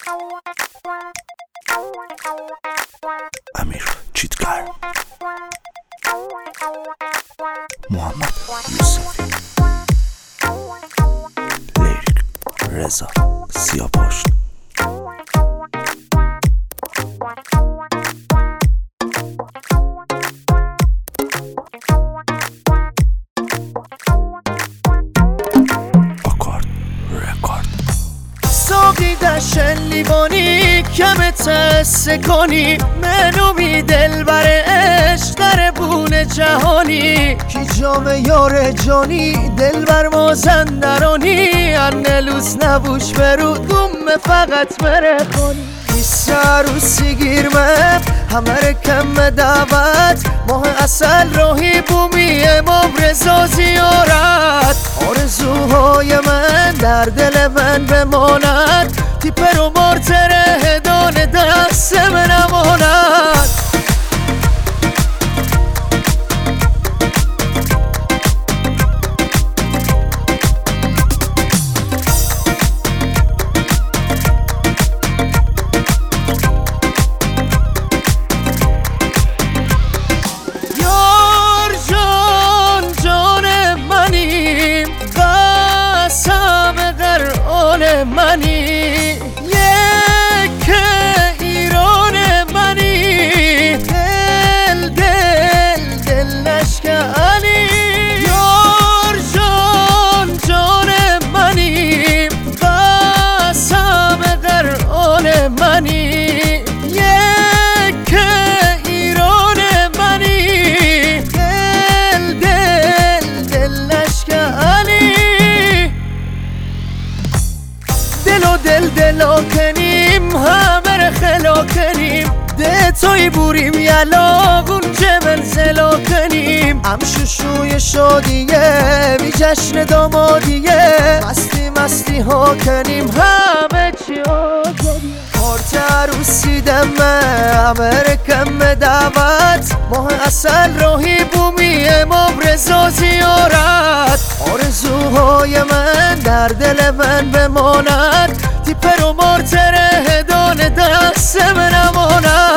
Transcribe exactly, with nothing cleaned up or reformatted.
امیر چیتگر، محمد یوسفی، لیریک رضا سیاپشت. ساقیدش لیوانی کم تسته کنی منو می دل بر عشق در بون جهانی کی جام یار جانی دل بر مازندرانی انلوز نبوش برو دوم فقط مره کنی سروسی گیرمه همه کم دعوت ماه اصل راهی بومی مبرزا زیارت آرزوهای من در دل من بماند تیپر و مارتره هدان دست من اماند منی یک ایران منی دل دل دل نشکنی یار جان جان منی قسم قرآن منی یک ایران منی دل دل دل نشکنی دل و دل دلا کنیم همه را خلا کنیم ده توی بوریم یلاغون جبل زلا کنیم هم شوشوی شادیه بی جشن دامادیه مستی مستی ها کنیم همه چی ها کنیم کارت عروسی دمه همه رکم دعوت ماه اصل راهی بومی مبرزا زیارت آرزوهای من در دل من بماند تیپر و مارتره هدان دست من اماند